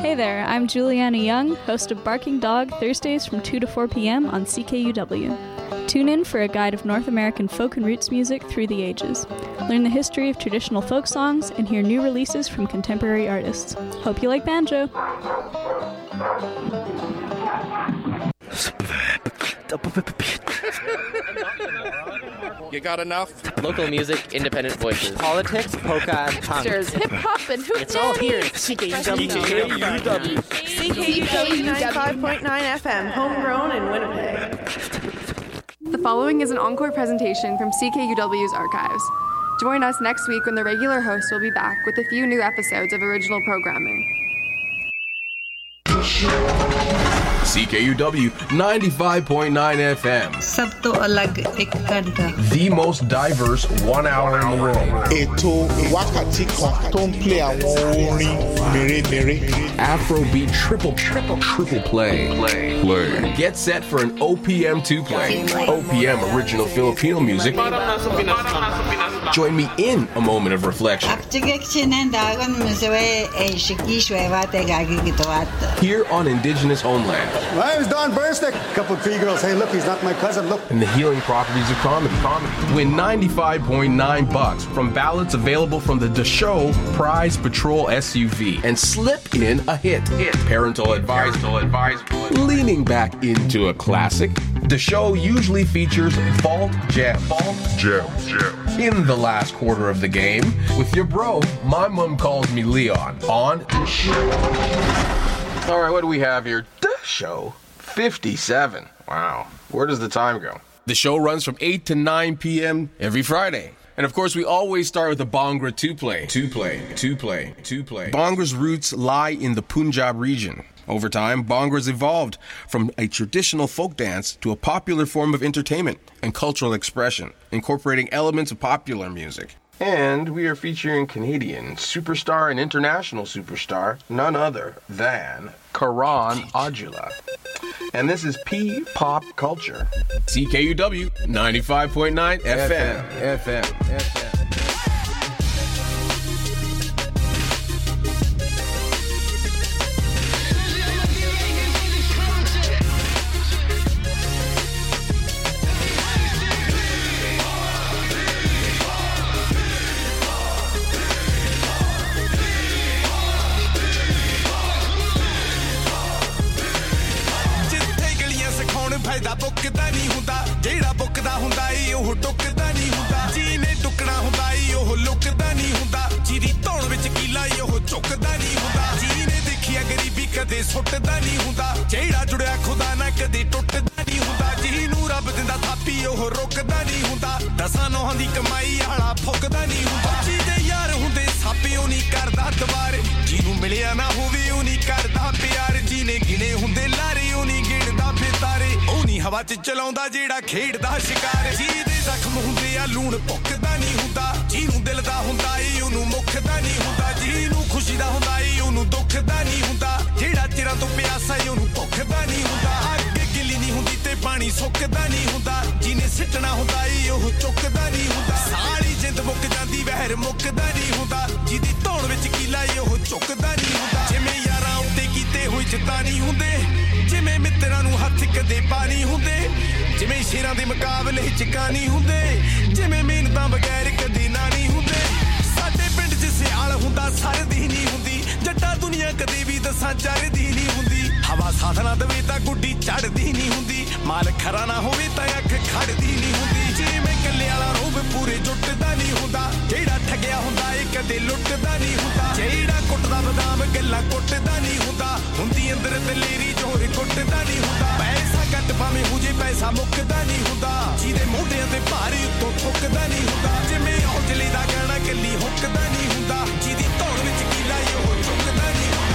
Hey there, I'm Juliana Young, host of Barking Dog, Thursdays from 2 to 4 p.m. on CKUW. Tune in for a guide of North American folk and roots music through the ages. Learn the history of traditional folk songs and hear new releases from contemporary artists. Hope you like banjo. You got enough? Local music, independent voices. Politics, polka, and punk. Hip-hop and hootenanny. It's all here at CKUW. CKUW 95.9 FM, homegrown in Winnipeg. The following is an encore presentation from CKUW's archives. Join us next week when the regular host will be back with a few new episodes of original programming. CKUW 95.9 FM. सब तो अलग एक घंटा. The most diverse 1 hour in the world. Ètò wákàtí kan tó ń play àwọn orin mèremère. Afrobeat triple play. Get set for an OPM 2 play. OPM original Filipino music. Join me in a moment of reflection. Here on Indigenous Homeland. My name's Don Bernstick. Couple of tree girls. Hey, look, he's not my cousin. Look. And the healing properties of comedy. Win $95.9 from ballots available from the Show Prize Patrol SUV and slip in a hit. Parental advice. Leaning back into a classic. The show usually features vault jam. In the last quarter of the game with your bro, my mom calls me Leon, on The Show. All right, what do we have here? The Show 57. Wow. Where does the time go? The show runs from 8 to 9 p.m. every Friday. And of course, we always start with a Bhangra 2 play. Bhangra's roots lie in the Punjab region. Over time, Bhangra's evolved from a traditional folk dance to a popular form of entertainment and cultural expression, incorporating elements of popular music. And we are featuring Canadian superstar and international superstar, none other than Karan Aujla. And this is P-Pop Culture. CKUW 95.9 FM. ਫਾਇਦਾ ਬੁੱਕਦਾ ਨਹੀਂ ਹੁੰਦਾ ਜਿਹੜਾ ਬੁੱਕਦਾ ਹੁੰਦਾ ਈ ਉਹ ਟੁੱਕਦਾ ਨਹੀਂ ਹੁੰਦਾ ਜਿਹਨੇ ਟੁੱਕਣਾ ਹੁੰਦਾ ਈ ਉਹ ਲੁੱਕਦਾ ਨਹੀਂ ਹੁੰਦਾ ਜਿਹਦੀ ਧੌਣ ਵਿੱਚ ਕੀਲਾ ਈ ਉਹ ਝੁਕਦਾ ਨਹੀਂ ਹੁੰਦਾ ਜਿਹਨੇ ਦੇਖਿਆ ਗਰੀਬੀ ਕਦੇ ਸੁੱਟਦਾ ਨਹੀਂ ਹੁੰਦਾ ਜਿਹੜਾ ਜੁੜਿਆ ਖੁਦਾ ਨਾਲ ਕਦੇ ਟੁੱਟਦਾ ਨਹੀਂ ਹੁੰਦਾ ਜਿਹਨੂੰ ਰੱਬ ਦਿੰਦਾ ਥਾਪੀ ਉਹ ਰੁਕਦਾ ਨਹੀਂ ਹੁੰਦਾ ਦਸਾਂ ਨੋਹਾਂ ਦੀ ਕਮਾਈ ਵਾਲਾ ਫੁੱਕਦਾ ਨਹੀਂ ਹੁੰਦਾ ਜਿਹਦੇ ਯਾਰ ਹੁੰਦੇ ਸਾਪੇ ਉਹ ਨਹੀਂ ਕਰਦਾ ਦੁਬਾਰੇ ਜਿਹਨੂੰ ਮਿਲਿਆ ਨਾ ਹੋਵੇ ਉਹ ਨਹੀਂ ਕਰਦਾ ਪਿਆਰ ਜਿਹਨੇ ਗਿਣੇ ਹੁੰਦੇ ਲਾਰੇ ਉਹ ਨਹੀਂ ਗਿਣਦਾ ਫਿਤਾਰੇ ਉਹ ਨਹੀਂ ਹਵਾ 'ਚ ਚਲਾਉਂਦਾ ਜਿਹੜਾ ਖੇਡਦਾ ਸ਼ਿਕਾਰ ਜਿਹਦੇ ਜ਼ਖਮ ਹੁੰਦੇ ਆ ਲੂਣ ਭੁੱਕਦਾ ਨਹੀਂ ਹੁੰਦਾ ਜਿਹਨੂੰ ਦਿਲ ਦਾ ਹੁੰਦਾ ਏ ਉਹਨੂੰ ਮੁੱਖਦਾ ਨਹੀਂ ਹੁੰਦਾ ਜਿਹਨੂੰ ਖੁਸ਼ੀ ਦਾ ਹੁੰਦਾ ਏ ਉਹਨੂੰ ਦੁੱਖਦਾ ਨਹੀਂ ਹੁੰਦਾ ਜਿਹੜਾ ਚਿਰਾਂ ਤੋਂ ਪਿਆਸਾ ਏ ਉਹਨੂੰ ਭੁੱਖਦਾ ਨਹੀਂ ਹੁੰਦਾ ਅੱਗ ਗਿੱਲੀ ਨਹੀਂ ਹੁੰਦੀ ਤੇ ਪਾਣੀ ਸੁੱਕਦਾ ਨਹੀਂ ਹੁੰਦਾ ਜਿਹਨੇ ਸਿੱਟਣਾ ਹੁੰਦਾ ਏ ਉਹ ਚੁੱਕਦਾ ਨਹੀਂ ਹੁੰਦਾ ਸਾਰੀ ਜਿੰਦ ਮੁੱਕ ਜਾਂਦੀ ਵਹਿਰ ਮੁੱਕਦਾ ਨਹੀਂ ਹੁੰਦਾ ਜਿਹਦੀ ਧੌਣ ਵਿੱਚ ਕੀਲਾ ਏ ਉਹ ਝੁਕਦਾ ਨਹੀਂ ਹੁੰਦਾ ਜਿਵੇਂ ਯਾਰਾਂ ਉੱਤੇ ਕੀਤੇ ਹੋਏ ਜਿੱਦਾਂ ਨਹੀਂ ਹੁੰਦੇ ਜਿਵੇਂ ਮਿੱਤਰਾਂ ਨੂੰ ਹੱਥ ਕਦੇ ਪਾਣੀ ਹੁੰਦੇ ਜਿਵੇਂ ਸ਼ੇਰਾਂ ਦੇ ਮੁਕਾਬਲੇ ਚਕਾਨੀ ਹੁੰਦੇ ਜਿਵੇਂ ਮਿਹਨਤਾਂ ਬਗੈਰ ਕਦੇ ਨਾ ਨਹੀਂ ਹੁੰਦੇ ਸਾਡੇ ਪਿੰਡ 'ਚ ਸਿਆਲ ਹੁੰਦਾ ਸਰਦੀ ਨਹੀਂ ਹੁੰਦੀ ਜੱਟਾ ਦੁਨੀਆ ਕਦੇ ਵੀ ਦੱਸਾਂ ਚੜਦੀ ਨਹੀਂ ਹੁੰਦੀ ਹਵਾ ਸਾਥ ਨਾ ਦੇਵੇ ਤਾਂ ਗੁੱਡੀ ਚੜਦੀ ਨਹੀਂ ਹੁੰਦੀ ਮਾਲ ਖਰਾ ਨਾ ਹੋਵੇ ਤਾਂ ਅੱਖ ਖੜਦੀ ਨਹੀਂ ਹੁੰਦੀ ਜਿਵੇਂ ਕੱਲੇ ਵਾਲਾ ਰੋਬ ਪੂਰੇ ਜੁੱਟਦਾ ਨਹੀਂ ਹੁੰਦਾ ਜਿਹੜਾ ਠੱਗਿਆ ਹੁੰਦਾ ਏ ਕਦੇ ਲੁੱਟਦਾ ਨਹੀਂ ਹੁੰਦਾ ਜਿਹੜਾ ਕੁੱਟਦਾ ਬਦਾਮ ਗੱਲਾਂ ਕੁੱਟਦਾ ਨਹੀਂ ਹੁੰਦਾ ਹੁੰਦੀ ਅੰਦਰ ਦਲੇਰੀ ਜੋਰ ਕੁੱਟਦਾ ਨਹੀਂ ਹੁੰਦਾ ਪੈਸਾ ਘੱਟ ਭਾਵੇਂ ਹੋ ਜੇ ਪੈਸਾ ਮੁੱਕਦਾ ਨਹੀਂ ਹੁੰਦਾ ਜਿਹਦੇ ਮੋਢਿਆਂ ਤੇ ਭਾਰੀ ਉੱਤੋਂ ਠੁੱਕਦਾ ਨਹੀਂ ਹੁੰਦਾ ਜਿਵੇਂ ਔਜਲੇ ਦਾ ਗਾਣਾ ਕੱਲੀ ਹੁੱਕਦਾ ਨਹੀਂ ਹੁੰਦਾ ਜਿਹਦੀ ਧੌਣ ਵਿੱਚ ਕੀਲਾ ਏ ਉਹ ਝੁਕਦਾ ਨਹੀਂ ਹੁੰਦਾ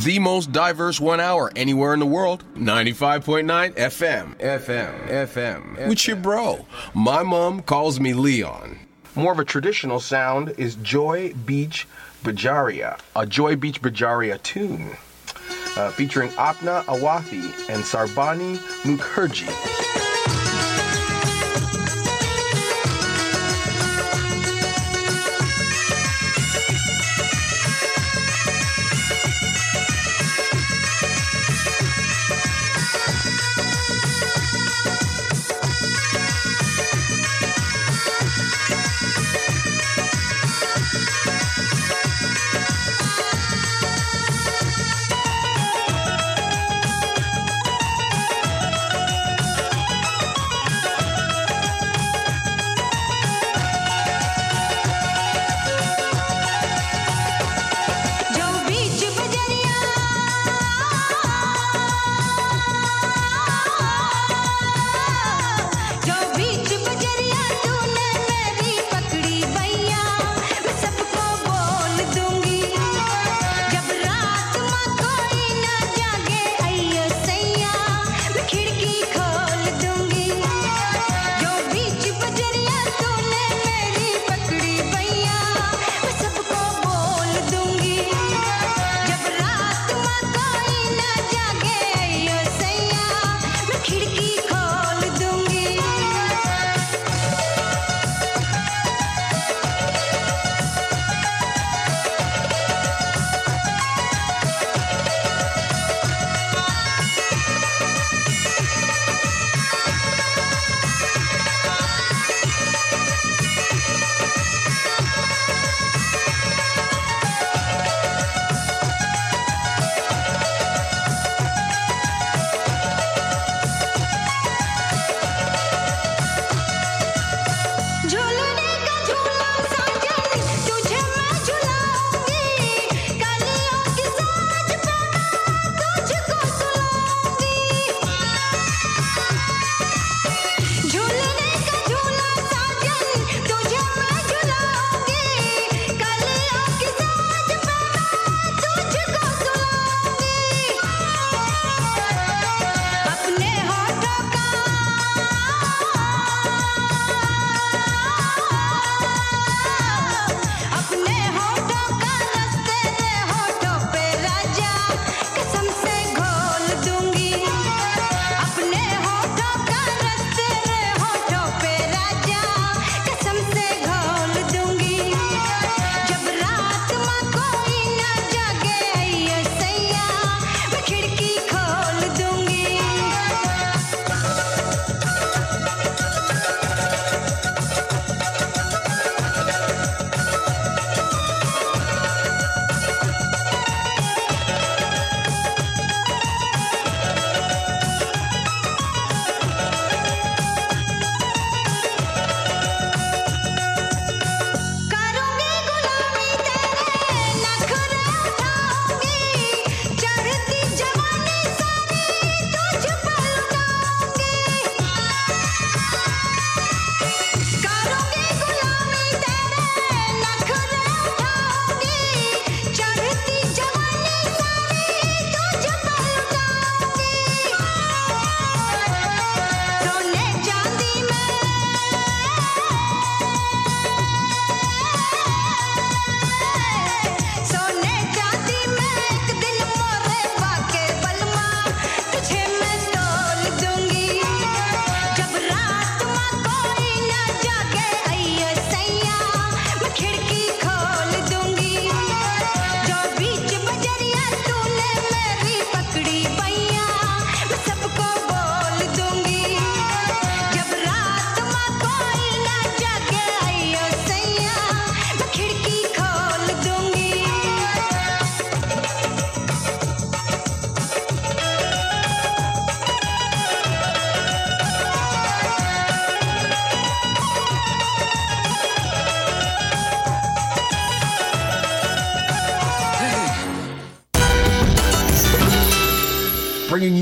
The most diverse 1 hour anywhere in the world. 95.9 FM. With your bro. My mom calls me Leon. More of a traditional sound is Joy Beach Bajaria, a Joy Beach Bajaria tune, featuring Apna Awathi and Sarbani Mukherjee.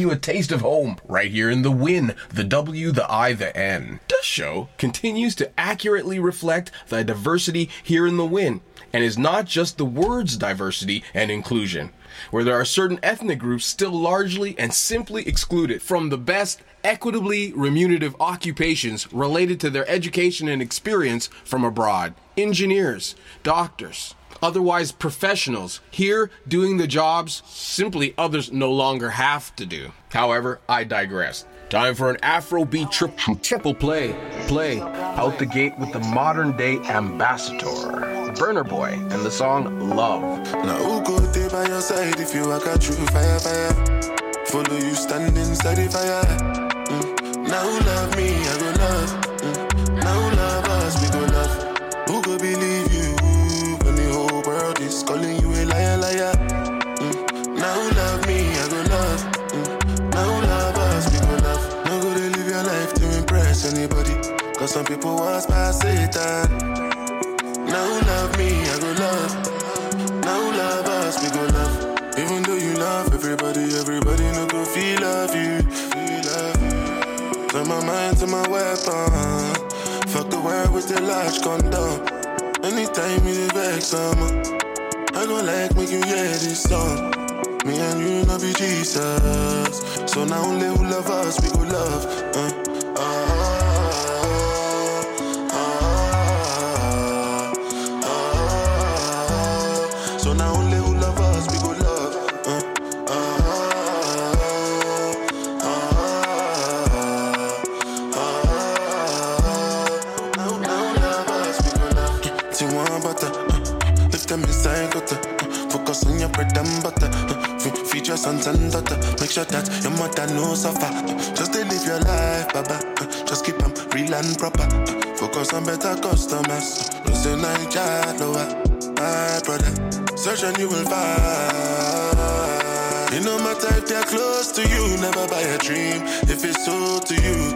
you a taste of home right here in the Win, the W, the I, the N. This show continues to accurately reflect the diversity here in the Win, and is not just the words diversity and inclusion, where there are certain ethnic groups still largely and simply excluded from the best equitably remunerative occupations related to their education and experience from abroad. Engineers, doctors, otherwise professionals here doing the jobs simply others no longer have to do. However, I digress. Time for an Afrobeat triple play. Out the gate with the modern day ambassador, Burna Boy, and the song Love. Now who go there by your side if you walk out through fire? Follow you standing steady fire. Now who love me, I go love. Now who love us, we go love. Who go believe you when the whole world is calling you a liar? Now who love me, I go love. Now who love us, we go love. No go to live your life to impress anybody, cause some people was by Satan. Now who love me, I go love. Now who love us, we go love. Even though you love everybody no go feel love you. Turn my mind to my weapon. Fuck the world with the large condom. Anytime you vex someone, I go like make you hear this song. Me and you no be Jesus, so now only who love us we go love. So now only who love us we go love. Focus on your bread and butter. Feed your sons and daughter. Make sure that your mother no suffer. Just to live your life, baba. Just keep them real and proper. Focus on better customers. Losing Niger, lower, my brother. Search and you will find. It no matter if they're close to you. Never buy a dream if it's so to you.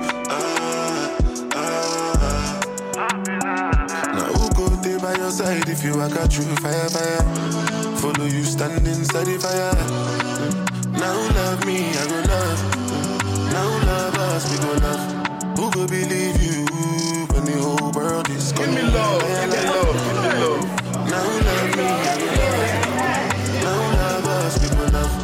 Now who go there by your side if you walk out through fire? Follow you standing steady fire. Now love me, I go love. Now love us, we go love. Who go believe you when the whole world is coming? Give me love, give me love, give me love. Now love me, I go love. Now love us, we go love.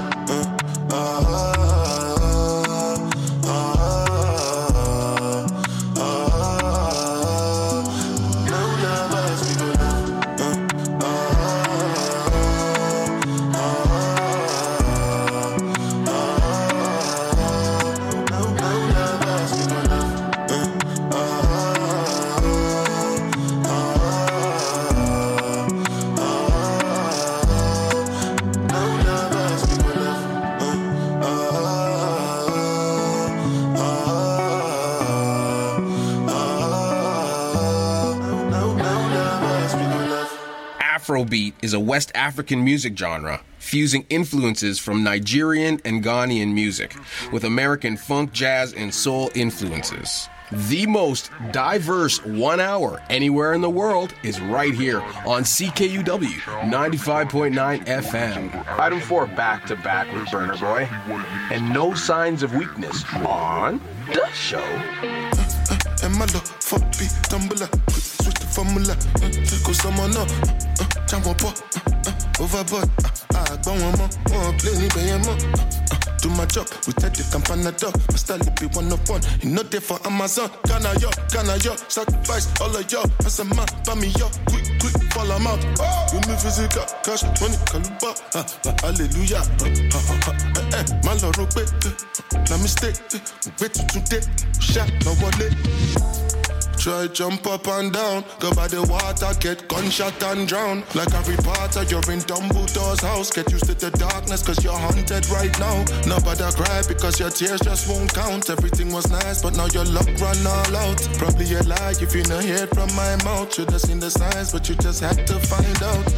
Afrobeat is a West African music genre, fusing influences from Nigerian and Ghanaian music with American funk, jazz, and soul influences. The most diverse 1 hour anywhere in the world is right here on CKUW 95.9 FM. Item 4 back-to-back with Burna Boy. And no signs of weakness on the show. Switch the formula, go someone up, jump up, overboard. I go one more, play me by more. Do my job, we take the campana dog. My style be 101, you know they for Amazon. Can I yo, sacrifice all of y'all. I said man, buy me yo, quick, fall I'm out. You me physical, cash, money, kaluba, hallelujah. My lord, no mistake, wait today, shot, no wallet. Try jump up and down, go by the water, get gunshot and drown. Like a reporter, you're in Dumbledore's house. Get used to the darkness, cause you're haunted right now. Nobody cry because your tears just won't count. Everything was nice, but now your luck run all out. Probably a lie if you not hear it from my mouth. Should've seen the signs, but you just had to find out.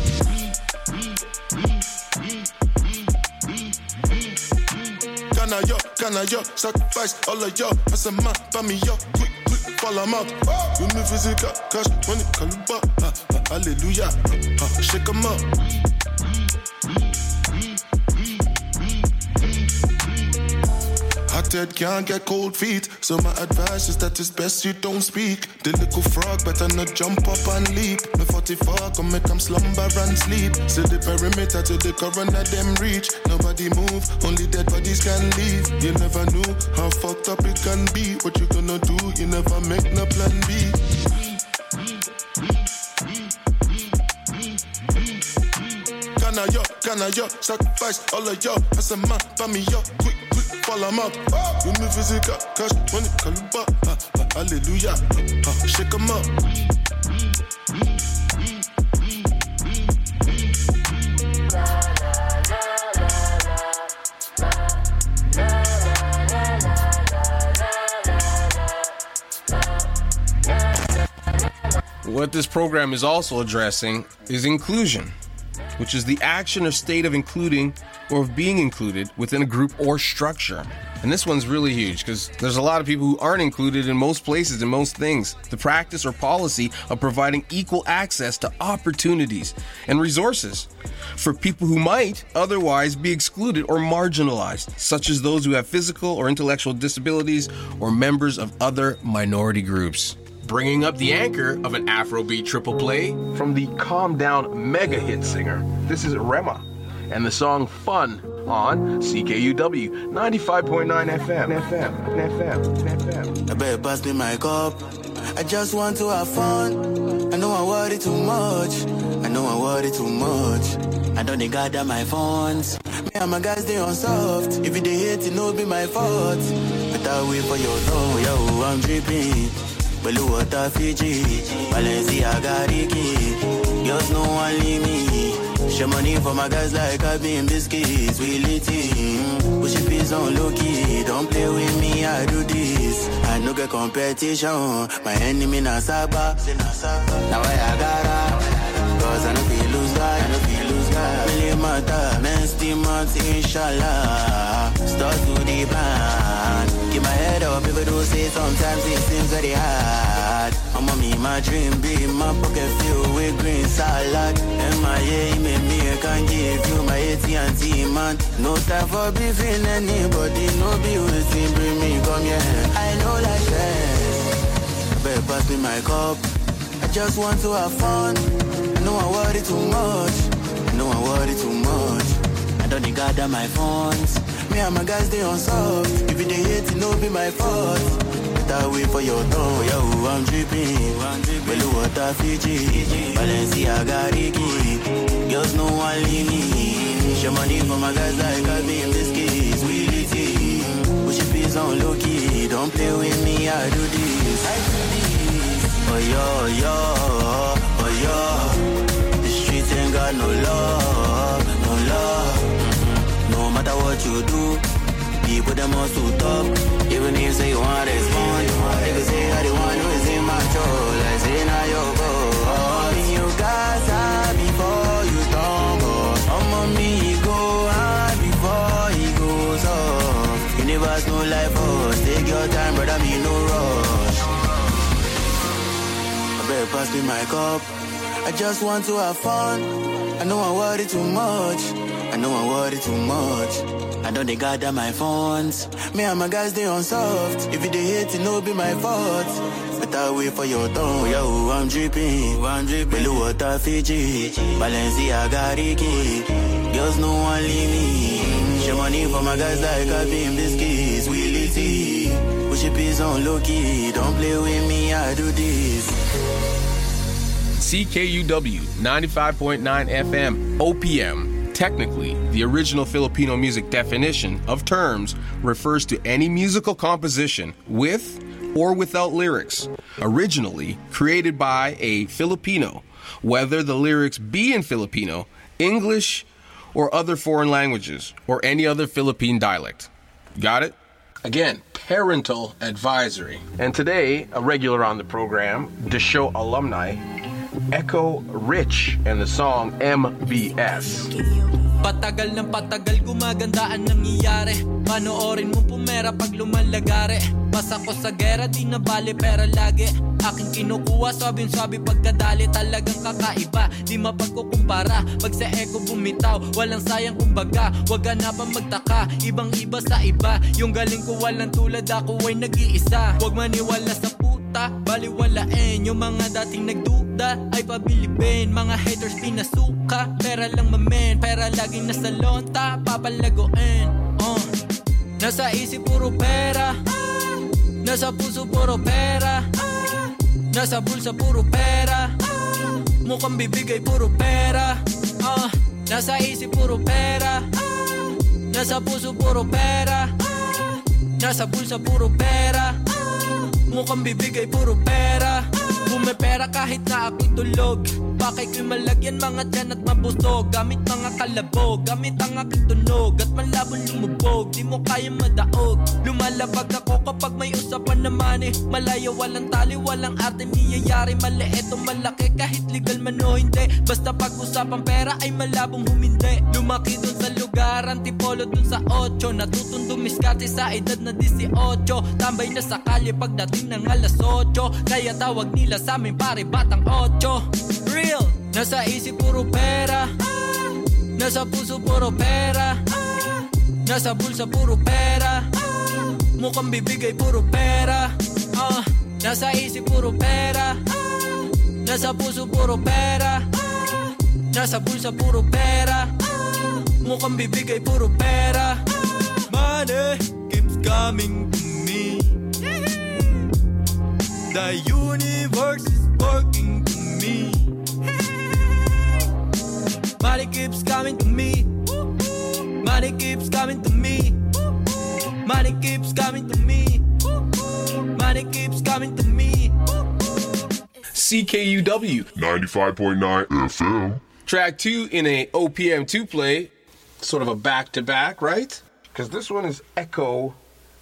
Can I yo, sacrifice all of y'all. I said man, buy me yo, quick, fall I'm out. You me physical, cash, money, kaluba, hallelujah. Shake 'em up. head can't get cold feet. So my advice is that it's best you don't speak. The little frog better not jump up and leap. Me 44 come make them slumber and sleep. Say the perimeter to the coroner them reach. Nobody move, only dead bodies can leave. You never knew how fucked up it can be. What you gonna do? You never make no plan B. Can I yo, sacrifice all of yo. I said man, buy me yo, quick, follow 'em up. You me physical, cash, money, kaluba. Hallelujah, shake 'em up. What this program is also addressing is inclusion, which is the action or state of including or of being included within a group or structure. And this one's really huge because there's a lot of people who aren't included in most places, in most things. The practice or policy of providing equal access to opportunities and resources for people who might otherwise be excluded or marginalized, such as those who have physical or intellectual disabilities or members of other minority groups. Bringing up the anchor of an Afrobeat triple play from the Calm Down mega hit singer. This is Rema and the song Fun on CKUW 95.9 FM. I better pass me my cup. I just want to have fun. I know I worry too much. I don't gather my funds. Me and my guys, they on soft. If you they hate, it no be my fault. But I wait for your door, yo, I'm dripping. Blue water Fiji, Balenciaga Ricky. Girls no one leave me. Share money for my guys like I been biscuits. We lit it. Push it peace on low key. Don't play with me, I do this. I no get competition. My enemy na Saba. Now I gotta. Cause I no feel lose guy. Really matter. Men still months, inshallah. Start to the plan. Keep my head up, people do say sometimes it seems very hard. I'm on me, my dream be my pocket filled with green salad. MIA, me, I can give you my AT&T, man. No time for beefing anybody, no be waiting, bring me, come here. I know like that. Better pass me my cup. I just want to have fun. I know I worry too much. I don't gather my funds. Me and my guys, they on soft. If you they hate, it no be my fault. But I wait for your door, yo, I'm dripping. Blue water Fiji, Balenciaga Ricky. Girls no one leave me. Share money for my guys like I be in biscuits. We lit it. Push your peace on low key. Don't play with me, I do this. Oh yo. The streets ain't got no love. No matter what you do, people them all to talk. Even if say you want to respond, they can say how they want to is in my control. I say now you go. You guys high before you stumble. Some of me go high before he goes off. Universe no life force. Take your time, brother, me no rush. I better pass me my cup. I just want to have fun. I know I worry too much. I don't gather my funds. Me and my guys, they on soft. If you they hate, it no be my fault. But I wait for your tongue, yo, I'm dripping. Blue water Fiji, Balenciaga Ricky. Girls no one leave me. Share money for my guys like I been biscuits. We lit it. Push your peace on low key. Don't play with me, I do this. CKUW 95.9 FM OPM. Technically, the original Filipino music definition of terms refers to any musical composition with or without lyrics, originally created by a Filipino, whether the lyrics be in Filipino, English, or other foreign languages, or any other Philippine dialect. Got it? Again, parental advisory. And today, a regular on the program, the show alumni, Echo Rich and the song MVS. Patagal ng patagal gumaganda ang nangyayari. Panoorin mo pumera pag lumalagare. Basta ko sa gera di na bale pera lagi. Aking kinukuha sabing-sabi pagkadali. Talagang kakaiba, di mapagkukumpara. Pag sa eko bumitaw, walang sayang kumbaga. Wag ka na pa magtaka, ibang iba sa iba. Yung galing ko walang tulad, ako ay nag-iisa. Wag maniwala sa puta, baliwalain. Yung mga dating nagduda ay pabilibin. Mga haters pinasuka, pera lang mamen. Pera laging nasa lonta, papalaguin. Nasa isip puro pera, nasa puso puro pera, nasa bulsa puro pera, mukhang bibigay puro pera. Nasa isip puro pera, nasa puso puro pera, nasa bulsa puro pera, mukhang bibigay puro pera. Bumipera kahit na ako'y tulog. Bakay ko'y malagyan mga tiyan at mabusog. Gamit mga kalabog, gamit ang aking tunog. At malabon lumubog, di mo kaya madaog. Lumalabag ako kapag may usapan naman eh. Malayo, walang tali, walang arte niyayari. Maliit o malaki, kahit legal man o hindi. Basta pag-usapang pera ay malabong humindi. Lumaki dun sa lugar, antipolo dun sa 8. Natutong dumiskarte sa edad na 18. Tambay na sa kalye pagdating ng alas 8. Kaya tawag nila sa amin pare batang 8. Real! Nasa isip puro pera, nasa puso puro pera, nasa bulsa puro pera, mukhang bibigay puro pera. Nasa isip puro pera, nasa puso puro pera, nasa bulsa puro pera, mukhang bibigay puro pera. Money keeps coming to me. The universe is working to me. Money keeps coming to me. Money keeps coming to me. Money keeps coming to me. Money keeps coming to me. CKUW 95.9 FM. Track 2 in a OPM 2 play. Sort of a back-to-back, right? Because this one is Echo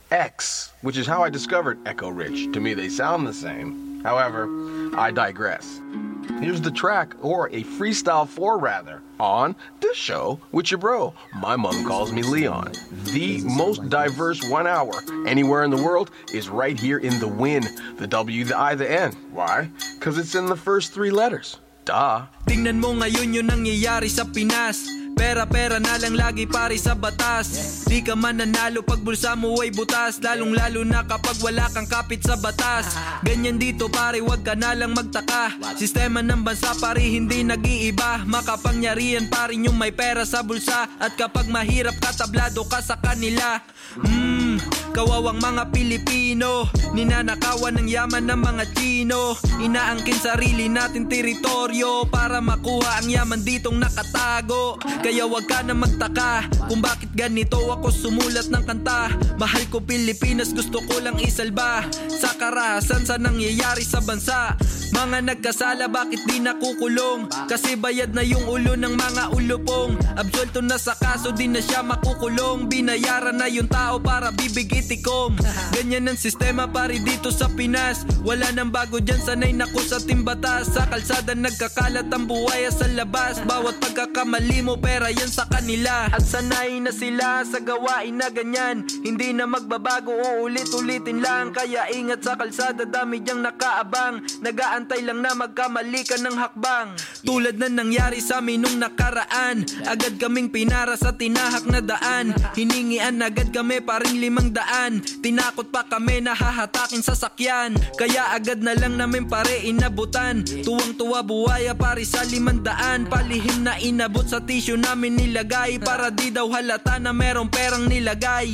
X, which is how I discovered Echo Rich. To me, they sound the same. However, I digress. Here's the track, or a freestyle 4 rather, on this show with your bro. My mom calls me Leon. The most diverse 1 hour anywhere in the world is right here in the win. The W, the I, the N. Why? Because it's in the first 3 letters. Duh. Tingnan mo ngayon yung nangyayari sa Pinas. Pera-pera na lang lagi pare sa batas. Di ka mananalo pag bulsa mo ay butas. Lalong-lalo na kapag wala kang kapit sa batas. Ganyan dito pare, wag ka na lang magtaka. Sistema ng bansa pare hindi nag-iiba. Makapangyarihan pare yung may pera sa bulsa. At kapag mahirap ka, tablado ka sa kanila. Kawawang mga Pilipino, ninanakawan ng yaman ng mga Chino. Inaangkin sarili natin teritoryo para makuha ang yaman ditong nakatago. Kaya wag ka na magtaka kung bakit ganito ako sumulat ng kanta. Mahal ko Pilipinas, gusto ko lang isalba sa karahasan sa nangyayari sa bansa. Mga nagkasala bakit di nakukulong? Kasi bayad na yung ulo ng mga ulupong. Absuelto na sa kaso, di na siya makukulong. Binayaran na yung tao para bibigitikom. Ganyan ang sistema pare dito sa Pinas. Wala nang bago dyan, sanay na ko sa timbatas. Sa kalsada nagkakalat ang buwaya sa labas. Bawat pagkakamali mo pera yan sa kanila. At sanay na sila sa gawain na ganyan. Hindi na magbabago, uulit-ulitin lang. Kaya ingat sa kalsada, dami dyang nakaabang. Nagaantay lang na magkamali ka ng hakbang. Tulad na nangyari sa amin nung nakaraan. Agad kaming pinara sa tinahak na daan. Hiningian agad kami paring 500. Tinakot pa kami na hahatakin sa sakyan. Kaya agad na lang namin pare inabutan. Tuwang-tuwa buwaya pare sa 500. Palihim na inabot sa tissue namin nilagay. Para di daw halata na merong perang nilagay.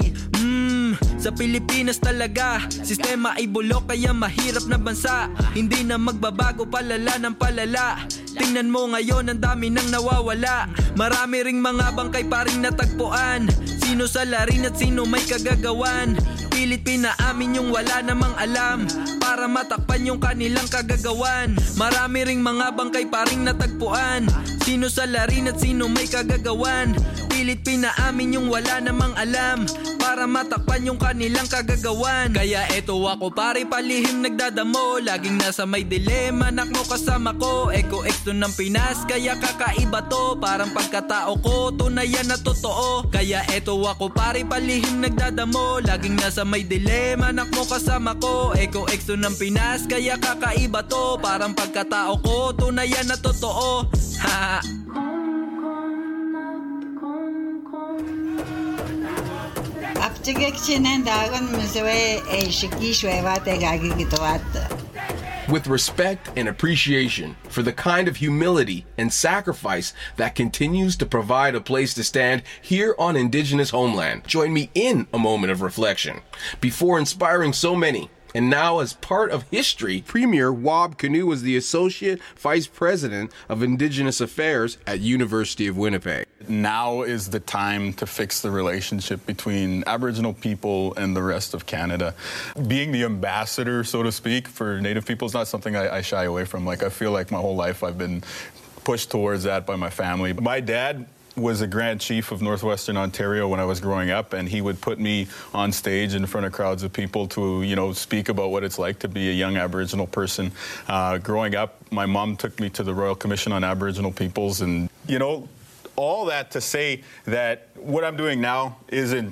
Sa Pilipinas talaga, sistema ay bulok kaya mahirap na bansa. Hindi na magbabago, palala ng palala. Tingnan mo ngayon ang dami nang nawawala. Marami ring mga bangkay paring natagpuan. Sino salarin at sino may kagagawan. Pilit pinaamin yung wala namang alam para matakpan yung kanilang kagagawan. Marami ring mga bangkay paring natagpuan. Sino salarin at sino may kagagawan. Pilit pinaamin yung wala namang alam para matakpan yung kanilang kagagawan. Kaya eto ako pare palihim nagdadamo, laging nasa may dilema, anak mo kasama ko. Eko ex dun ng Pinas, kaya kakaiba to, parang pagkatao ko, tunayan na totoo. Kaya eto ako pare palihim nagdadamo, laging nasa may dilema, anak mo kasama ko. Eko ex dun ng Pinas, kaya kakaiba to, parang pagkatao ko, tunayan na totoo. Ha. With respect and appreciation for the kind of humility and sacrifice that continues to provide a place to stand here on Indigenous homeland, join me in a moment of reflection. Before inspiring so many, and now as part of history, Premier Wab Kinew was the Associate Vice President of Indigenous Affairs at University of Winnipeg. Now is the time to fix the relationship between Aboriginal people and the rest of Canada. Being the ambassador, so to speak, for Native people is not something I shy away from. Like, I feel like my whole life I've been pushed towards that by my family. My dad was a Grand Chief of Northwestern Ontario when I was growing up, and he would put me on stage in front of crowds of people to, you know, speak about what it's like to be a young Aboriginal person. Growing up, my mom took me to the Royal Commission on Aboriginal Peoples, and, you know, all that to say that what I'm doing now isn't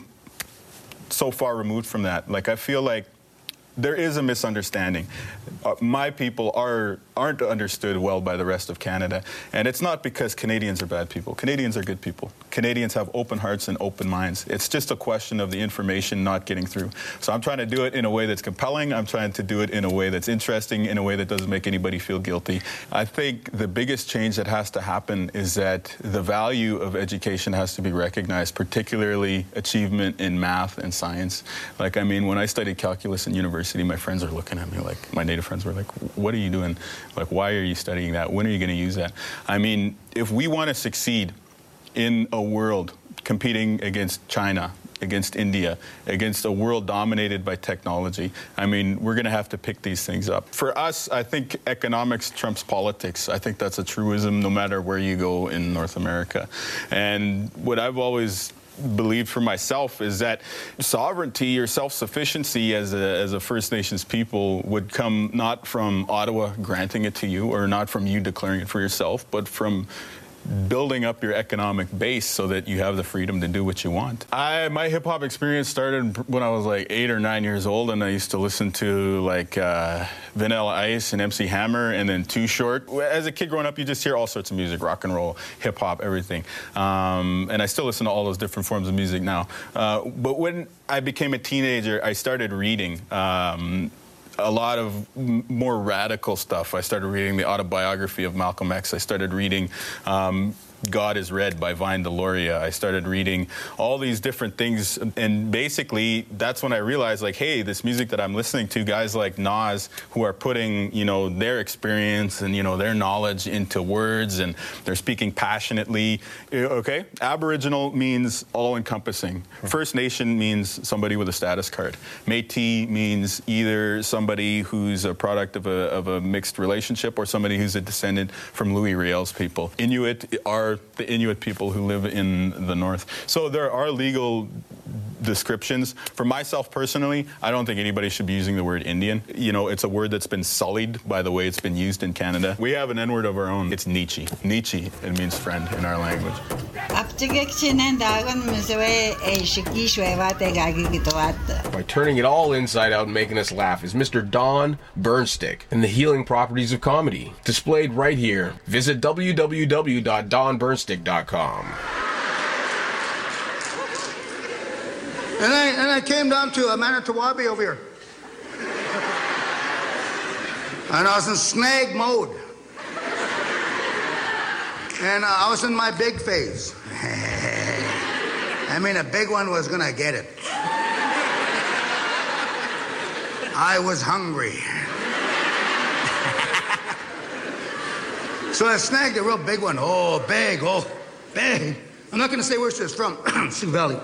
so far removed from that. Like, I feel like there is a misunderstanding. My people aren't understood well by the rest of Canada. And it's not because Canadians are bad people. Canadians are good people. Canadians have open hearts and open minds. It's just a question of the information not getting through. So I'm trying to do it in a way that's compelling. I'm trying to do it in a way that's interesting, in a way that doesn't make anybody feel guilty. I think the biggest change that has to happen is that the value of education has to be recognized, particularly achievement in math and science. Like, I mean, when I studied calculus in university, my friends are looking at me like, my Native friends were like, what are you doing? Like, why are you studying that? When are you going to use that? I mean, if we want to succeed in a world competing against China, against India, against a world dominated by technology, I mean, we're going to have to pick these things up. For us, I think economics trumps politics. I think that's a truism no matter where you go in North America. And what I've always believed for myself is that sovereignty or self-sufficiency as a First Nations people would come not from Ottawa granting it to you, or not from you declaring it for yourself, but from building up your economic base so that you have the freedom to do what you want. My hip-hop experience started when I was like 8 or 9 years old, and I used to listen to like Vanilla Ice and MC Hammer and then Too Short. As a kid growing up, you just hear all sorts of music, rock and roll, hip-hop, everything. And I still listen to all those different forms of music now. But when I became a teenager, I started reading a lot of more radical stuff. I started reading the autobiography of Malcolm X. I started reading God is Red by Vine Deloria. I started reading all these different things, and basically that's when I realized, like, hey, this music that I'm listening to, guys like Nas, who are putting, you know, their experience and, you know, their knowledge into words, and they're speaking passionately. Okay, Aboriginal means all-encompassing. First Nation means somebody with a status card. Métis means either somebody who's a product of a mixed relationship or somebody who's a descendant from Louis Riel's people. Inuit are the Inuit people who live in the north. So there are legal descriptions. For myself personally, I don't think anybody should be using the word Indian. You know, it's a word that's been sullied by the way it's been used in Canada. We have an N-word of our own. It's Nietzsche. Nietzsche, it means friend in our language. By turning it all inside out and making us laugh is Mr. Don Burnstick and the healing properties of comedy. Displayed right here. Visit www.donburnstick.com. And I came down to Manitowabi over here. And I was in snag mode. And I was in my big phase. I mean, a big one was gonna get it. I was hungry. So I snagged a real big one. Oh, big. I'm not gonna say where it's from. Sioux Valley.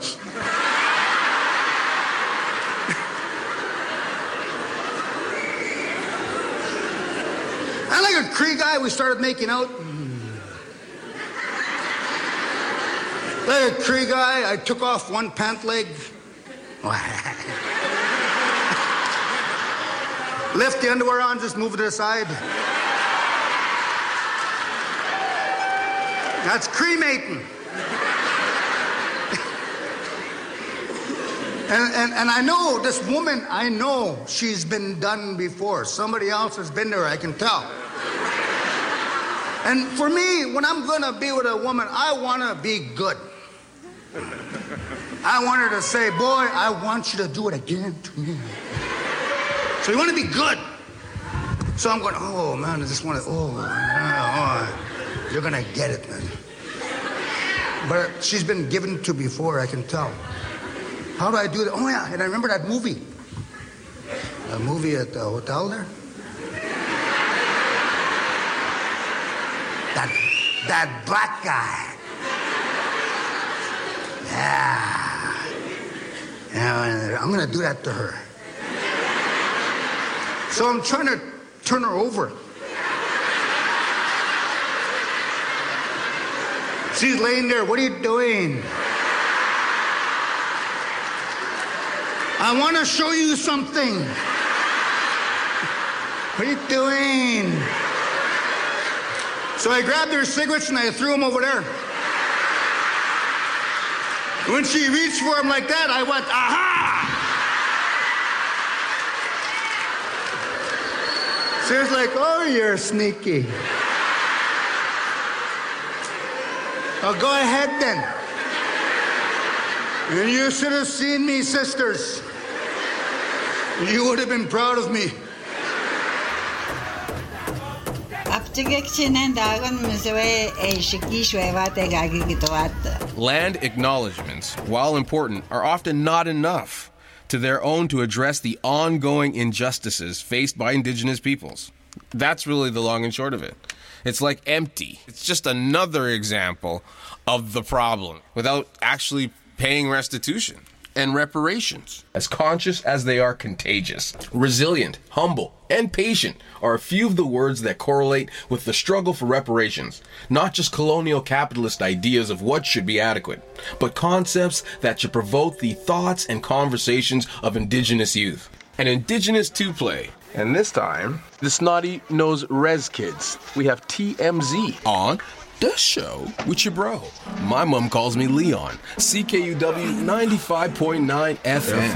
And like a Cree guy, we started making out. Like a Cree guy, I took off one pant leg, Lift the underwear on, just move it to the side. That's cremating. And I know this woman, I know she's been done before. Somebody else has been there, I can tell. And for me, when I'm gonna be with a woman, I wanna be good. I want her to say, boy, I want you to do it again to me. So you wanna be good. So I'm going, oh man, I just wanna, you're gonna get it, man. But she's been given to before, I can tell. How do I do that? Oh yeah, and I remember that movie. A movie at the hotel there. That black guy. Yeah, I'm gonna do that to her. So I'm trying to turn her over. She's laying there, what are you doing? I want to show you something. What are you doing? So I grabbed her cigarettes and I threw them over there. When she reached for them like that, I went, aha! She was like, oh, you're sneaky. Oh, go ahead then. And you should have seen me, sisters. You would have been proud of me. Land acknowledgements, while important, are often not enough to their own to address the ongoing injustices faced by Indigenous peoples. That's really the long and short of it. It's like empty. It's just another example of the problem without actually paying restitution and reparations. As conscious as they are contagious, resilient, humble, and patient are a few of the words that correlate with the struggle for reparations. Not just colonial capitalist ideas of what should be adequate, but concepts that should provoke the thoughts and conversations of Indigenous youth. An Indigenous 2-play. And this time, the Snotty Nose Res Kids. We have TMZ on The Show with your bro. My mom calls me Leon. CKUW 95.9 FM.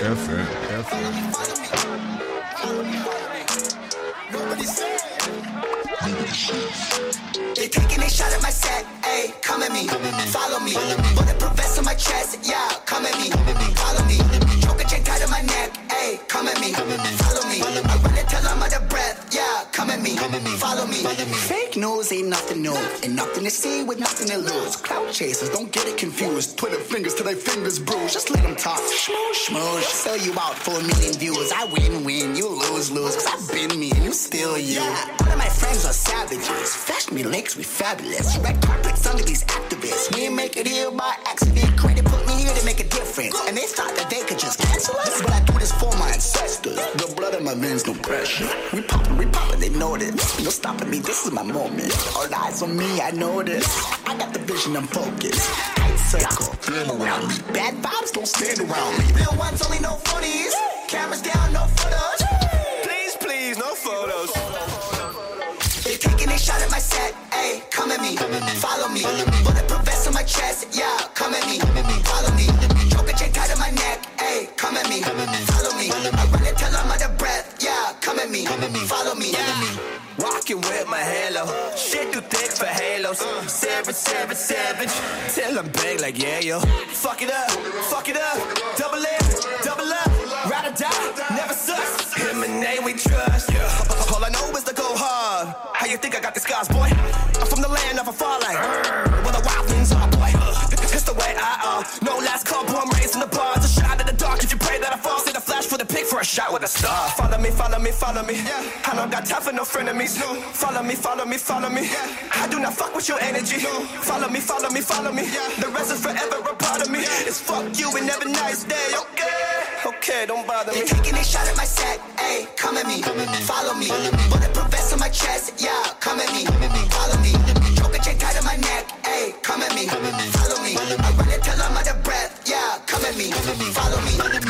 They taking a shot at my set, ayy, come at me, follow me. Bulletproof vest on my chest, yeah, come at me, follow me. Choke a chain tight on my neck, ayy, come at me, follow me. I run it till I'm out of breath, yeah, come at me, follow me. Fake news ain't nothing new, and nothing to see with nothing to lose. Clout chasers, don't get it confused. Twitter fingers till they fingers bruise, just let them talk. Smoosh, smoosh, sell you out for 1 million views. I win, you lose, cause I've been me and you still you. Yeah. All of my friends are savages, fashion me lakes, we fabulous. Red carpets under these activists. We ain't make it here by accident. Credit put me here to make a difference. And they thought that they could just cancel us. But I do this for my ancestors. The blood in my veins, no pressure. We poppin', they know this. No stopping me, this is my moment. All eyes on me, I know this. I got the vision, I'm focused. Tight circle, feel around me. Bad vibes don't stand around me. Real ones, only no funnies. Cameras down, no photos. Please, no photos. They taking a shot at my set, ayy, come at me, follow me. Bulletproof vest on my chest, yeah, come at me, follow me. Choke a chain tight on my neck, ayy, come at me, follow me. I run it till I'm out of breath, yeah, come at me, follow me. Walking with my halo, shit too thick for halos. Savage, till I'm big like yeah, yo. Fuck it up, double up, ride or die, never sucks. Him and A we trust, yeah. All I know is to go hard. How you think I got the scars, boy? I'm from the land of a far line, where the wild things are, boy. It's the way I are. No last call, boy, I'm raised in the bars. A shot in the dark, could you pray that I fall? See the flash for the pick for a shot with a star. Follow me. I don't got time for no frenemies. Follow me. I do not fuck with your energy. Follow me. The rest is forever a part of me. It's fuck you and have a nice day, okay, don't bother me. They taking a shot at my set, ayy, come at me, follow me. Bulletproof vest on my chest, yeah, come at me, follow me. Choke a chain tight on my neck, ayy, come at me, follow me. I run it till I'm out of breath, yeah, come at me, follow me.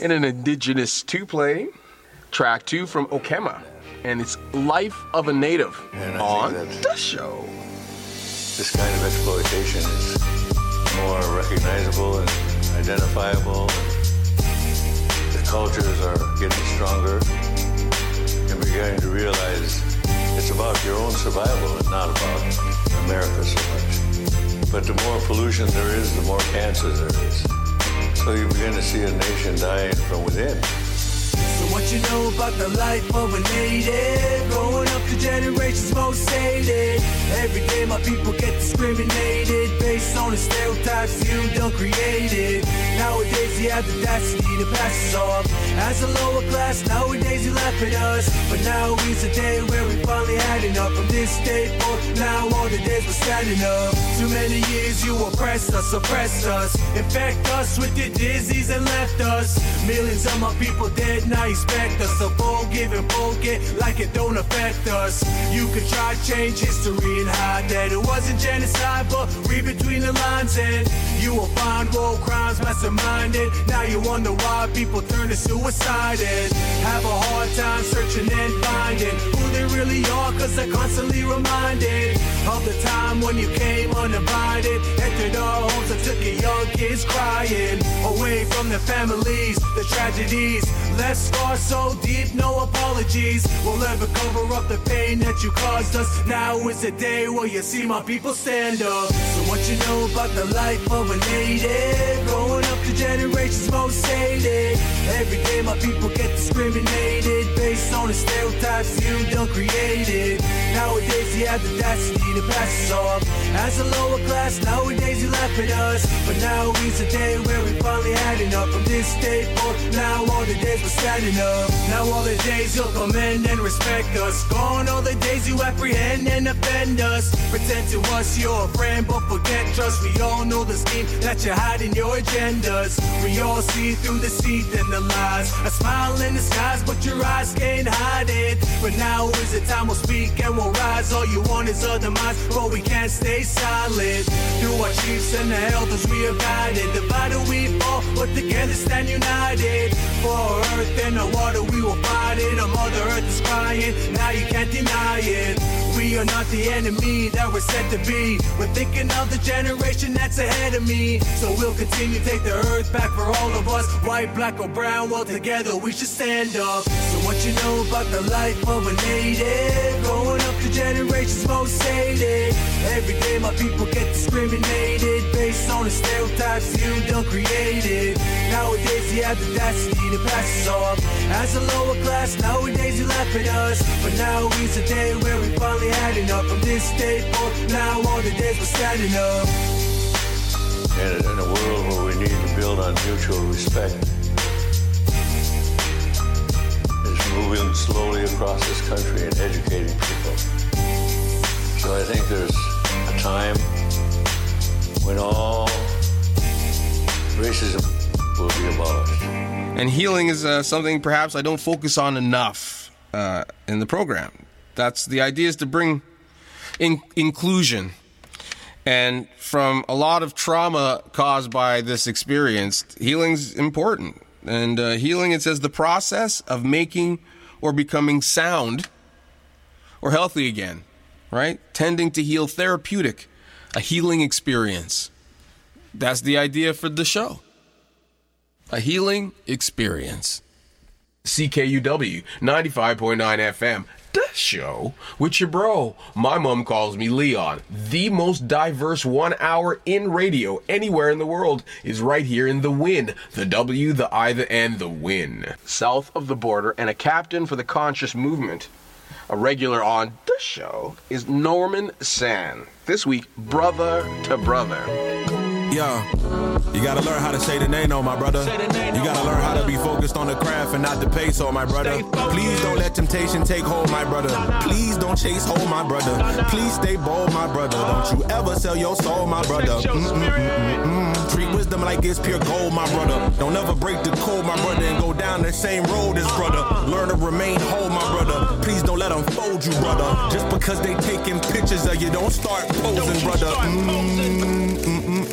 And an indigenous 2-play, track 2 from Okema, and it's Life of a Native on The Show. This kind of exploitation is more recognizable and identifiable. The cultures are getting stronger and beginning to realize it's about your own survival and not about America so much. But the more pollution there is, the more cancer there is. So you begin to see a nation dying from within. So what you know about the life of a native? Growing up the generations most hated. Every day my people get discriminated based on the stereotypes you done created. Nowadays you have the audacity to pass us off as a lower class. Nowadays you laugh at us, but now is a day where we finally had enough. From this day forth, now all the days we're standing up. Too many years you oppressed us, suppressed us, infect us with your disease and left us. Millions of my people dead, now expect us to forgive and forget like it don't affect us. You could try to change history and hide that it wasn't genocide, but read between the lines and you will find war crimes masterminded. Now you wonder why people turn to suicide and have a hard time searching and finding who they really are, cause they're constantly reminded of the time when you came uninvited, entered our homes and took your young kids crying away from their families. The tragedies left scars so deep, no apologies will ever cover up the pain that you caused us. Now is the day where you see my people stand up. So what you know about the life of a native? Growing up the generations most hated. Every day my people get discriminated based on the stereotypes you done created. Nowadays you have the audacity to pass us off as a lower class. Nowadays you laugh at us, but now is the day where we finally had enough. From this day forth, now all the days we're standing up. Now all the days you'll commend and respect us. Gone all the days you apprehend and offend us. Pretend to us you're a friend, but forget trust. We all know the scheme that you're hiding your agendas. We all see through the deceit and the lies. A smile in the skies, but your eyes can't hide it. But now is the time we'll speak and we'll rise. All you want is other minds, but we can't stay silent. Through our chiefs and the elders we have guided. Divided we fall, but together stand united. For our earth and the water we will fight it. A mother earth is crying, now you can't deny it. We are not the enemy that we're set to be. We're thinking of the generation that's ahead of me. So we'll continue to take the earth back for all of us. White, black or brown, well together we should stand up. So what you know about the life of a native? Growing up the generations most hated. Every day my people get discriminated based on the stereotypes you done created. Nowadays you have the audacity to pass us off as a lower class. Nowadays you laugh at us, but now is the day where we finally had enough. From this day forth, now all the days we're standing up. And in a world where we need to build on mutual respect, is moving slowly across this country and educating people. So I think there's a time when all racism will be abolished. And healing is something perhaps I don't focus on enough in the program. That's the idea, is to bring inclusion. And from a lot of trauma caused by this experience, healing's important. And healing, it says, the process of making or becoming sound or healthy again, right? Tending to heal, therapeutic, a healing experience. That's the idea for the show. A healing experience. CKUW 95.9 FM. The show with your bro. My mom calls me Leon. The most diverse 1 hour in radio anywhere in the world is right here in the Win. The W, the I, the N, the Win. South of the border, and a captain for the conscious movement. A regular on the show is Norman San. This week, brother to brother. Yo, you gotta learn how to say the name, my brother. You gotta learn how to be focused on the craft and not the peso, my brother. Please don't let temptation take hold, my brother. Please don't chase hold, my brother. Please stay bold, my brother. Don't you ever sell your soul, my brother. Treat wisdom like it's pure gold, my brother. Don't ever break the code, my brother, and go down the same road as brother. Learn to remain whole, my brother. Please don't let them fold you, brother. Just because they taking pictures of you, don't start posing, brother.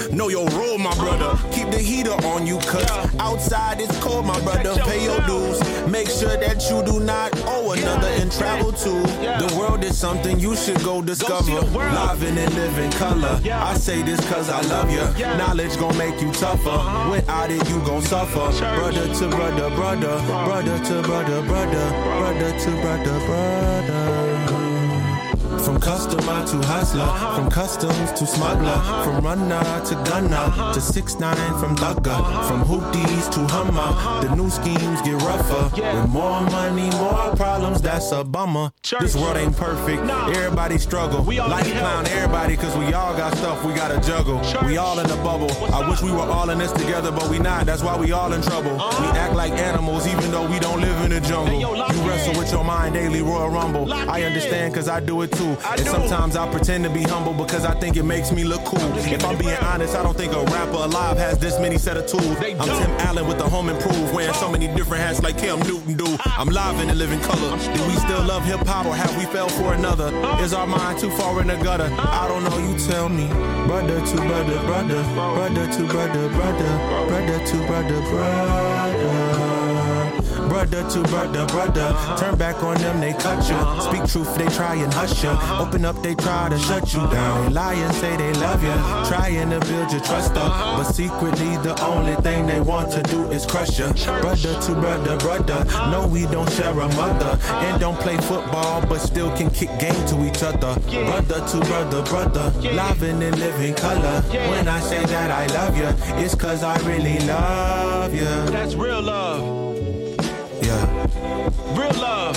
Know your role, my brother. Keep the heater on you, cause outside it's cold, my brother. Pay your dues. Make sure that you do not owe another and travel to. The world is something you should go discover. Living and living color. I say this cause I love you. Knowledge gon' make you tougher. Without it, you gon' suffer. Brother to brother, brother. Brother to brother, brother. Brother to brother, brother. From customer to hustler, from customs to smuggler, from runner to gunner, to 6ix9ine from thugger, from hoopties to Hummer. The new schemes get rougher. With more money, more problems, that's a bummer. This world ain't perfect, everybody struggle. Life clown everybody, cause we all got stuff we gotta juggle. We all in a bubble. I wish we were all in this together, but we not. That's why we all in trouble. We act like animals, even though we don't live in the jungle. You wrestle with your mind daily, Royal Rumble. I understand cause I do it too. And sometimes I pretend to be humble because I think it makes me look cool. If I'm being honest, I don't think a rapper alive has this many set of tools. I'm Tim Allen with the Home Improved, wearing so many different hats like Cam Newton do. I'm live in the living color. Do we still love hip hop or have we fell for another? Is our mind too far in the gutter? I don't know, you tell me. Brother to brother, brother. Brother to brother, brother. Brother to brother, brother. Brother to brother, brother. Turn back on them, they cut you. Speak truth, they try and hush you. Open up, they try to shut you down. They lie and say they love you, trying to build your trust up. But secretly, the only thing they want to do is crush you. Brother to brother, brother. No, we don't share a mother. And don't play football, but still can kick game to each other. Brother to brother, brother. Living and living color. When I say that I love you, it's cause I really love you. That's real love. Yeah. Real love.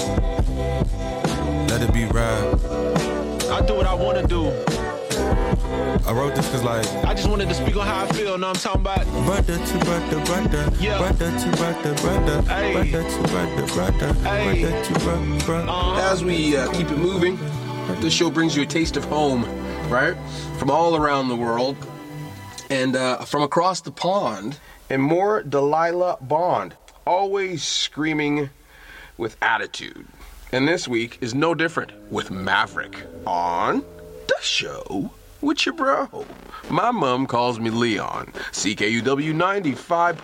Let it be rap. I do what I want to do. I wrote this cause like I just wanted to speak on how I feel, know what I'm talking about? Brother to brother, brother. Yeah. Brother to brother, brother. Ay. Brother to brother, brother. Ay. Brother to brother, brother. As we keep it moving, this show brings you a taste of home, right? From all around the world. And from across the pond. And more Delilah Bond. Always screaming with attitude. And this week is no different with Maverick on the show with your bro. My mom calls me Leon. CKUW 95.9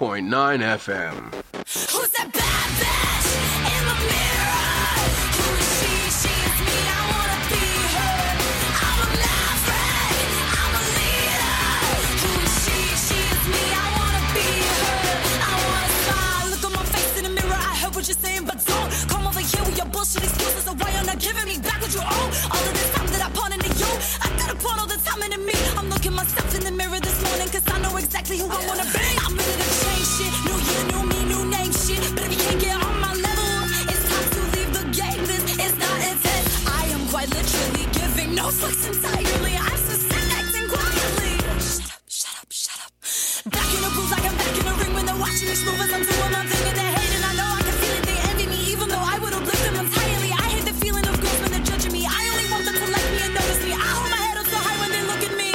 FM. Who's that bad bitch in the mirror? Who is she? She is me. I wanna be her. I'm a maverick. I'm a leader. Who is she? She is me. I wanna be her. I wanna smile. Look at my face in the mirror. I heard what you're saying, but don't come over here with your bullshit excuses of why you're not giving me back what you owe. All of this time that I pawned into you, I gotta pawn all the time into me. I'm looking myself in the mirror this morning, cause I know exactly who I wanna be. I'm ready to change shit. New year, new me, new name shit. But if you can't get on my level, it's time to leave the game. This is not intense. I am quite literally giving no fucks entirely. I'm just acting quietly. Shut up, shut up, shut up. Back in the booth like I'm back in the ring when they're watching me smooth as I'm doing my thing and they're hating. I know I can feel it, they envy me, even though I would uplift them entirely. I hate the feeling of girls when they're judging me. I only want them to like me and notice me. I hold my head up so high when they look at me.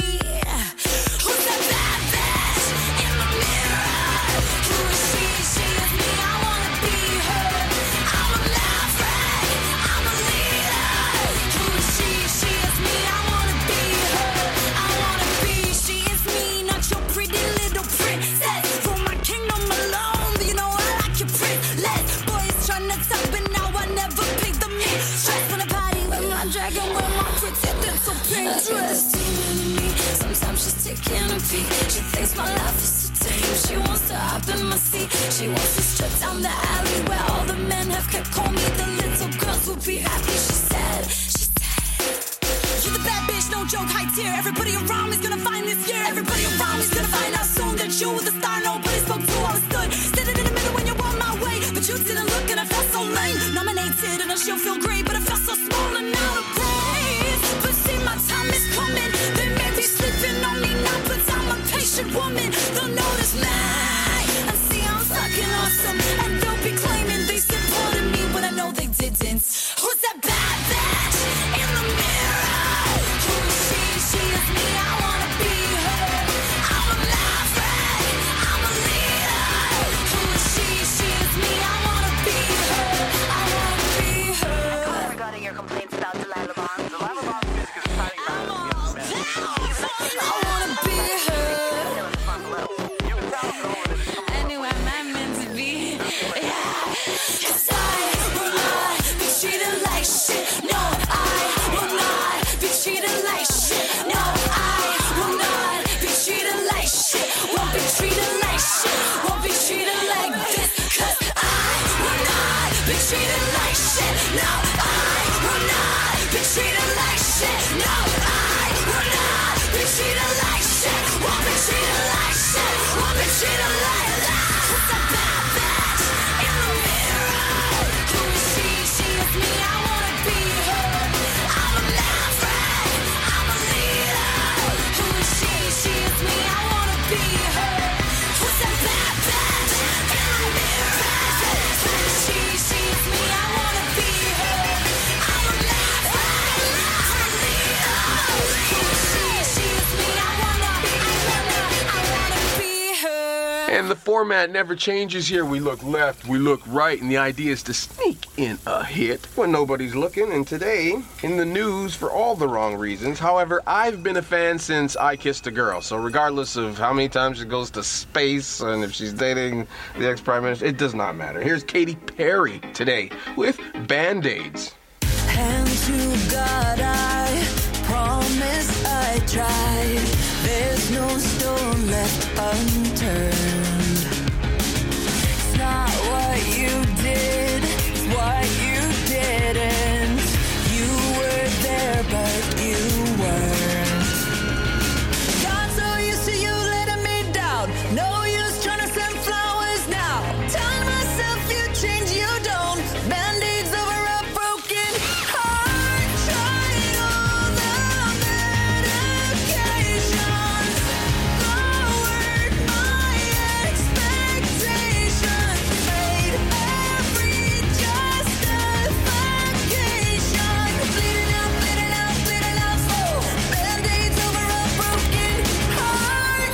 Who's that bad bitch in the mirror? Who is she? She is me. I wanna be her. I'm a maverick. I'm a leader. Who is she? She is me. I wanna be her. I wanna be. She is me, not your pretty little princess. For my kingdom alone, you know I like your princess. Boys tryna top and now I never pick the meat. Stress on a party with my dragon, with my protector, so pink dress. Sometimes she's taking a peek. She thinks my life is so tame. She wants to hop in my seat. She wants to strut down the alley where all the men have kept calling me. The little girls will be happy, she said. You're the bad bitch, no joke, high tier. Everybody around me's gonna find this year. Everybody around me's gonna find out soon that you were the star nobody spoke to. I was stood, standing in the middle when you were on my way. But you didn't look and I felt so lame. Nominated and I should feel great, but I felt so small and out of place. But see, my time is coming. They may be sleeping on me now, but I'm a patient woman. They'll notice me and see I'm fucking awesome. And they'll be claiming they supported me when I know they didn't. Who's that bad bitch in the mirror? Who is she? She is me. I wanna be her. I'm a maverick. I'm a leader. Who is she? She is me. I wanna be her. I wanna be her. Regarding your complaints about Delilah. And the format never changes here. We look left, we look right, and the idea is to sneak in a hit when nobody's looking. And today, in the news for all the wrong reasons. However, I've been a fan since I Kissed a Girl. So regardless of how many times she goes to space and if she's dating the ex-prime minister, it does not matter. Here's Katy Perry today with Band-Aids. And to God I promise I tried. There's no stone left unturned. It's not what you did, it's what you didn't. You were there, but you weren't. Got so used to you letting me down. No use trying to send flowers now. Telling myself you change, you don't. Band-Aids over a broken heart. Tried all the medications. Lowered my expectations. Made every justification. Bleeding out, bleeding out, bleeding out slow. Band-Aids over a broken heart.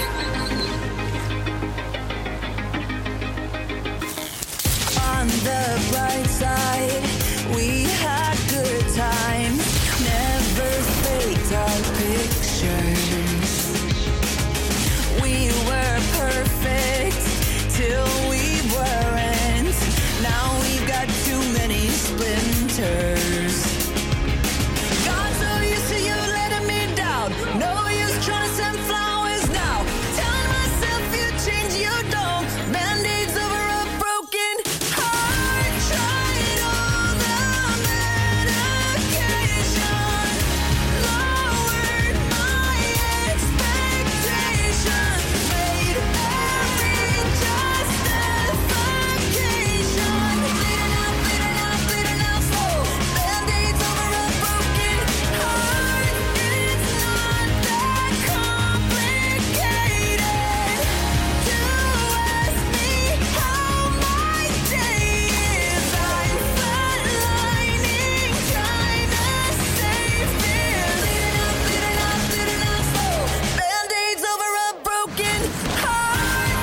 On the bright side, we had good times. Never faked our pictures. We were perfect till we weren't. Now we've got too many splinters. Got so used to you letting me down. No use trying to send flowers now. Telling myself you change, you don't. Band-Aids over a broken heart. Tried all the medication. Lowered my expectations. Made every justification. Bleeding out, bleeding out, bleeding out slow. Band-Aids over a broken heart. It's not that complicated to ask me how my day is. I'm flatlining, trying to save fear. Bleeding out, bleeding out, bleeding out slow. Band-Aids over a broken heart.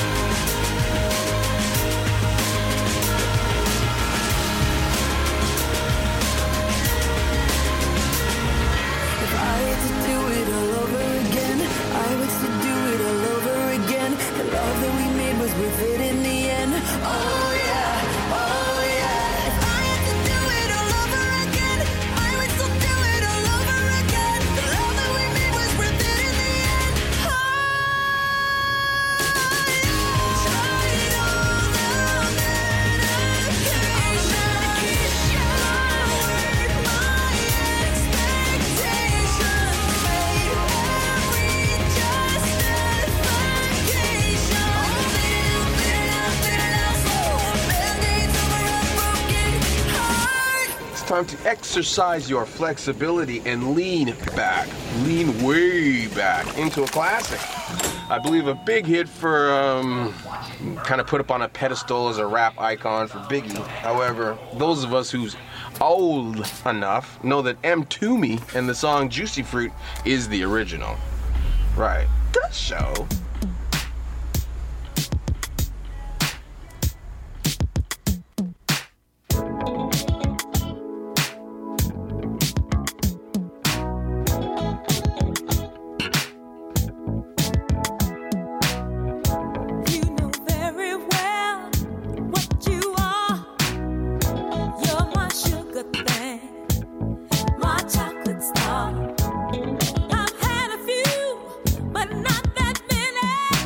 If I had to do it all over again, I would still do it all over again. The love that we made was worth it in the end. Oh yeah, oh yeah. If I had to do it all over again, I would still do it all over again. The love that we made was worth it in the end. Oh yeah. Tried all the medication. Lowered my expectations. Made every justification. Bleeding out, bleeding out slow. Band-Aids over a broken heart. It's time to exercise your flexibility and lean back, lean way back into a classic. I believe a big hit for, kind of put up on a pedestal as a rap icon for Biggie. However, those of us who's old enough know that M. Toomey and the song Juicy Fruit is the original. Right. The show. You know very well what you are. You're my sugar thing, my chocolate star. I've had a few, but not that many.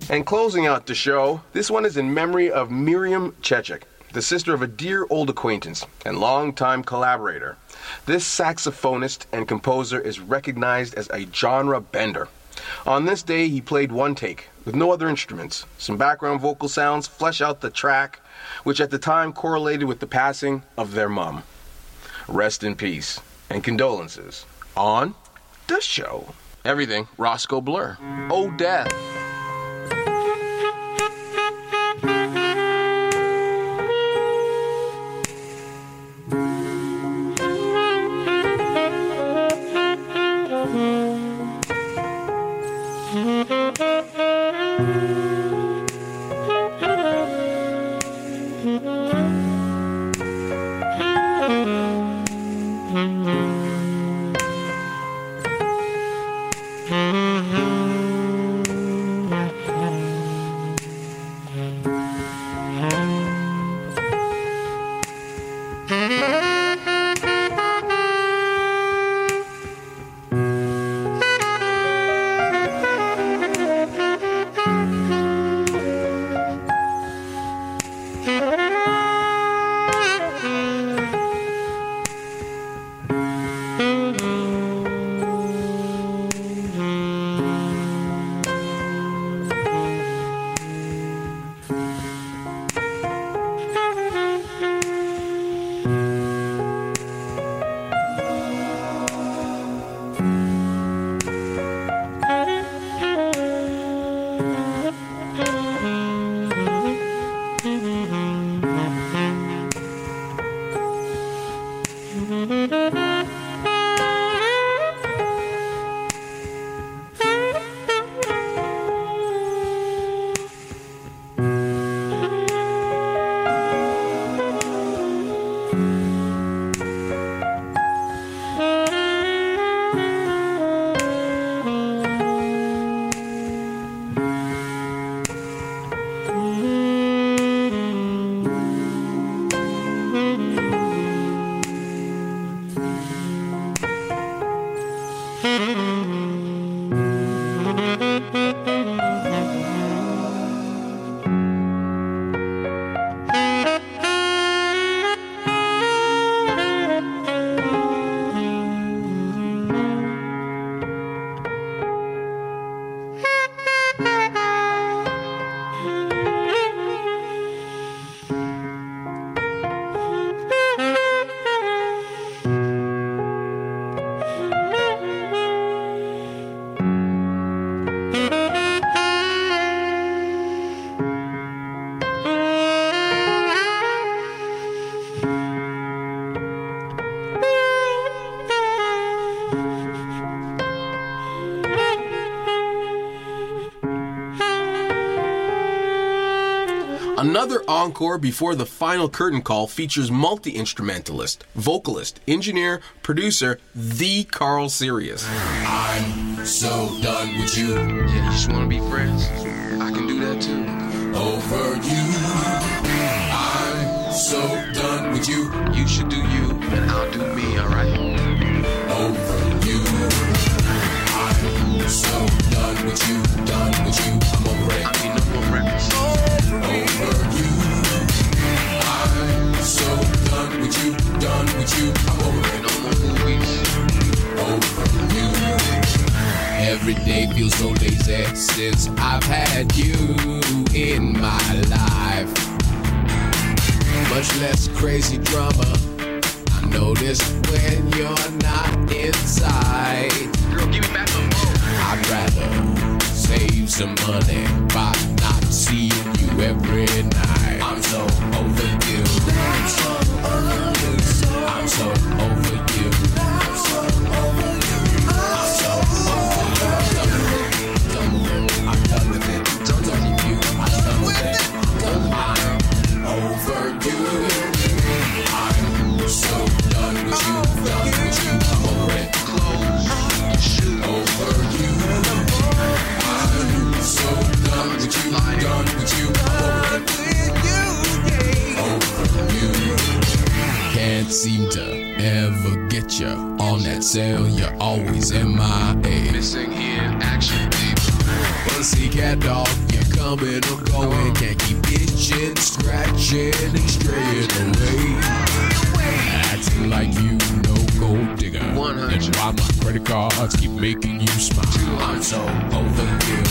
And closing out the show, this one is in memory of Miriam Chechik, the sister of a dear old acquaintance and longtime collaborator. This saxophonist and composer is recognized as a genre bender. On this day, he played one take, with no other instruments. Some background vocal sounds flesh out the track, which at the time correlated with the passing of their mom. Rest in peace, and condolences on the show. Everything Roscoe Blur. Oh, death. Another encore before the final curtain call features multi-instrumentalist, vocalist, engineer, producer, the Carl Sirius. I'm so done with you. Yeah, you just want to be friends? I can do that too. Over you. I'm so done with you. You should do you, and I'll do me, alright? Over you. I'm so done with you. Done with you. I'm over it. I mean, no more records. Over you. I'm so done with you. Done with you. I'm over it. No more movies. Over you. Every day feels so lazy since I've had you in my life. Much less crazy drama. I notice when you're not inside. Girl, give me back my phone. I'd rather save some money by not seeing you every night. I'm so over you. I'm so over you. I'm so over you. I'm so over you. I'm so over you. I'm done with it. I'm done with you. I'm done with it. I'm over you. I'm so done with you. Done with you. I'm over it. Close. Over you. I'm so done with you. Done with you. I'm over you. Can't seem to ever get you on that cell. You're always MIA. Missing in action, baby. Pussycat dog, you coming or going. Can't keep itching, scratching, and straying away. Acting like you know gold digger. 100. And why my credit cards keep making you smile. I'm so overdue.